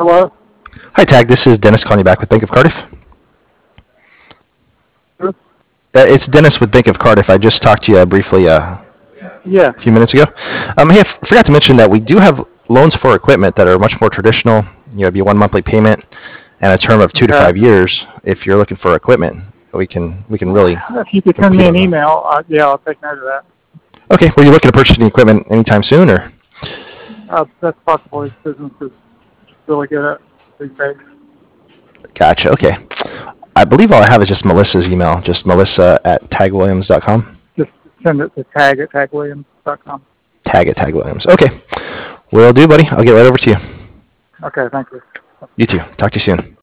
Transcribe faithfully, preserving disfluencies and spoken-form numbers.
Hello? Hi, Tag. This is Dennis calling you back with Bank of Cardiff. Who? Uh, it's Dennis with Bank of Cardiff. I just talked to you uh, briefly uh, Yeah. a few minutes ago. Um, hey, I f- forgot to mention that we do have loans for equipment that are much more traditional. You know, it'd be one monthly payment and a term of two to Okay. five years. If you're looking for equipment, we can we can really If you could send compete me on an that. email, uh, yeah, I'll take note of that. Okay. Were you looking to purchase any equipment anytime soon, or? Uh, that's possible. His business is really good at these days. Gotcha. Okay. I believe all I have is just Melissa's email, just melissa at tag williams dot com. Just send it to tag at tag williams dot com. Tag at Tag Williams. Okay. Will do, buddy. I'll get right over to you. Okay, thank you. You too. Talk to you soon.